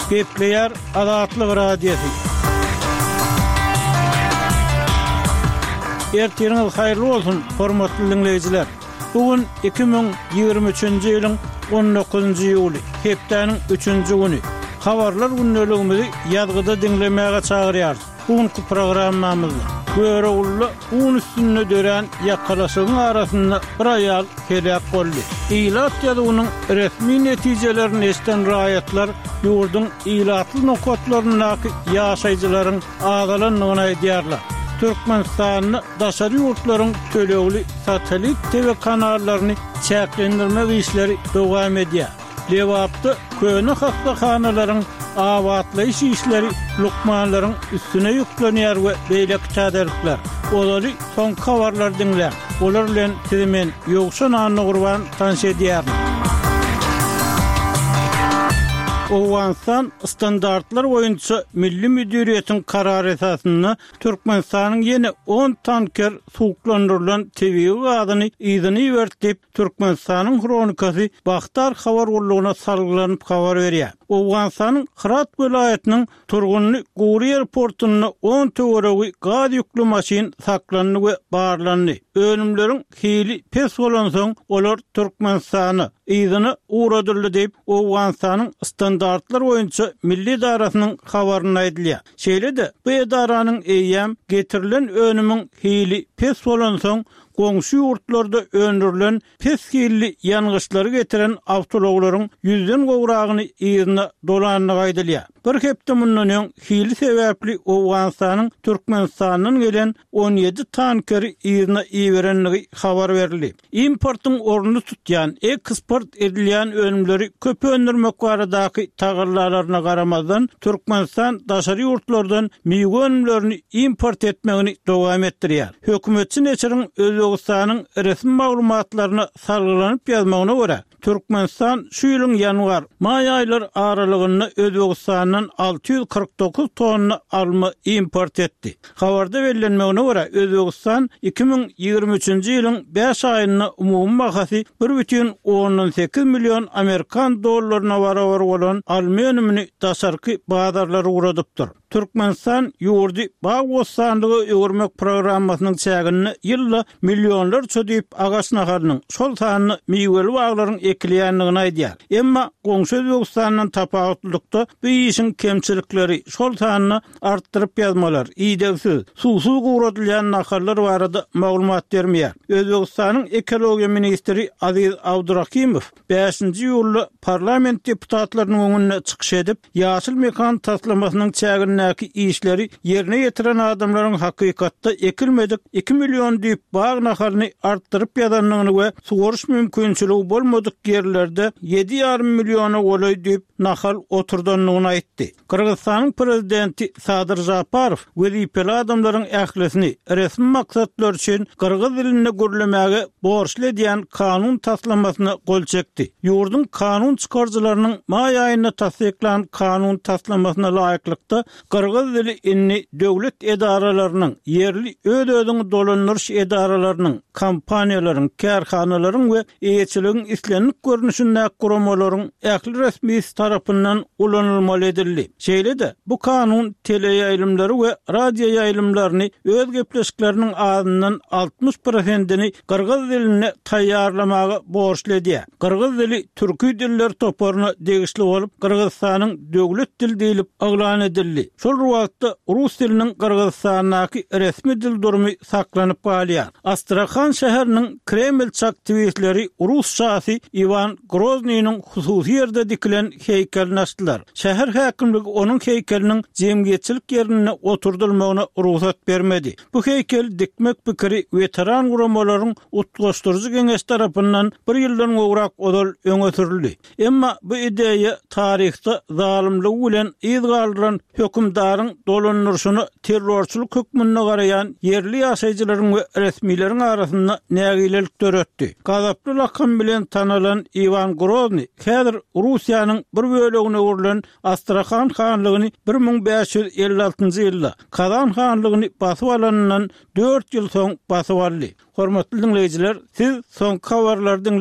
Gepleyer Azatlyk Radiosu. Ertiriniz hayırlı olsun, hormatly dinleyijiler. Bugün 2023-nji ýylyň 19-njy ýuly, hepdeniň 3-nji güni. Habarlar günneligimizi ýazgyda dinlemäge çagyrýar. Bugünkü programmamyzda göre uly un üstünde dören ýakalaşygyň arasynda bir aýal helak boldy. Ilat ýadygynyň resmi netijelerini eşden raýatlar ýurdun ilatly nokatlaryna ýaşaýjylaryň agalanlygyny aýdýarlar. Türkmenistanyň daşary ýurtlaryň tölegli satelit TV kanallaryny çäklendirme işleri dowam edýär. Lewapda köne hastahanalaryň awatlaýyş işleri lukmanlaryň üstüne ýüklenýär we beýle täderlikler. Olary son habarlar dinler. Olar bilen timen ýogşan anly gurban tanşedýär. Owganistan standartlar boýunça Milli Müdiriýetiň karary esasyna Türkmenistanyň ýene 10 tanker suwuklandyrylan TV gazyny izni berip Türkmenistanyň kronikasy Bagtar habar gurulugyna salgylanyp habar berýär. Owganistanyň Herat welaýatynyň turguny Guriýer portuna 10 töweregi gaz ýüklü maşin saklandy we barlandy. Önümleriň hili pes bolan soň olar Türkmenistany izni uğradyrly diýip Owganistanyň standartlar boýunça milli idarasynyň habaryny aýdylýar. Şeýle-de bu edaranyň eýýäm getirilen önümüň hili pes bolan soň goňşy ýurtlarda öndürilen pes hilli ýangyşlary getiren awtologlaryň 100den gowragyny izni dolanlygy aýdylýar. Bir hepde mundan öň hili sebäpli Owganistanyň Türkmenistanyň gelen 17 tankeri izni iberenligi habar berildi. Importyň ornuny tutýan, eksport edilýän önümleri köp öndürmek baradaky tagyrlalaryna garamazdan Türkmenistan daşary ýurtlardan meýwe önümlerini import etmegini dowam etdirýär. Hökümetçi neçiriň Özbegistanyň resmi maglumatlaryna salgylanyp ýazmagyna görä, Türkmenistan şu ýylyň ýanwar, may aýlary aralygynda Özbegistanyň 649 tonna alma import etdi. Habarda bellenmegine görä, Özbegistan 2023-nji ýylyň 5 aýyna umumy bahasy 1,18 milyon Amerikan dollaryna barabar bolan alma önümini daşarky bazarlary uradypdyr. Türkmenistan ýurdy bag bostanlygy öwürmek programmasynyň çägini ýylda milyonlar çödüp agaç nahanyň şol sanyny meýweli baglaryň ekilýänligini aýdýar. Emma goňşy Özbegistanyň tapawatlykda bu işin kemçilikleri şol sanyny artdyryp ýazmalar, iýdegsiz, suwsuw guradylýan naharlar barada maglumat bermeýär. Özbegistanyň ekologiýa ministri Aziz Abdurrahimow 5-nji ýylda parlament deputatlarynyň öňüne çykyş edip, ýaşyl mekan taslamasynyň çägini işleri yerine getiren adamların hakykatda ekilmedik 2 milyon diýip bag naharyny artdyryp ýazanlygyny we sugoriş mümkinçiligi bolmadyk ýerlerde 7,5 milyona golay diýip nahal oturdanlygyny aýtdy. Kyrgyzstanyň prezidenti Sadyr Japarow wezipeli adamlaryň ählesini resmi maksatlar üçin kyrgyz dilinde gürlemäge borçly diýen kanun taslamasyna gol çekdi. Ýurdun kanun çykarjylarynyň may aýyna tasdiklan kanun taslamasyna laýyklykda Kyrgyz dili inni döwlet edaralarynyň, yerli öz-özüni dolandyryş edaralarynyň, kompaniýalaryň, kärhanalaryň we eýetçiligiň islenlik görnüşinde guramalaryň ähli resmi tarapyndan ulanylmaly edildi. Şeýle-de bu kanun tele ýaýlymlary we radio ýaýlymlaryny öz gepleşikleriniň azyndan 60%-ni kyrgyz diline taýýarlamagy borçly edýär. Kyrgyz dili türkü diller toparyna degişli bolup Kyrgyzstanyň döwlet dili diýilip aglan edildi. Şol wagtda rus diliniň Kyrgyzstandaky resmi dil durmy saklanyp galýar. Astrakhan şäheriniň Kremlçak tweetleri rus şahsy Ivan Groznyň hususy ýerde dikilen heýkelini açdylar. Şäher häkimligi onuň heýkeliniň jemgyýetçilik ýerine oturdylmagyna ruhsat bermedi. Bu heýkel dikmek pikiri veteran guramalaryň utgaşdyrjy geňeş tarapyndan 1 ýyldan gowrak odal öňe sürildi. Emma bu ideýa taryhda zalimligi bilen iz galdyran hökümdaryň dolandyryşyny terrorçylyk hökmüne garayan yerli ýaşaýjylaryň we resmileriň arasynda nägilelik töretdi. Gazaply lakam bilen tanalan Ivan Grozny häzir Russiýanyň bir bölegine urulan Astrakhan hanlygyny 1556-njy ýylda Kazan hanlygyny basyp alanyndan 4 ýyl soň basyp aldy. Hormatly dinleýijiler, siz soňky habarlardan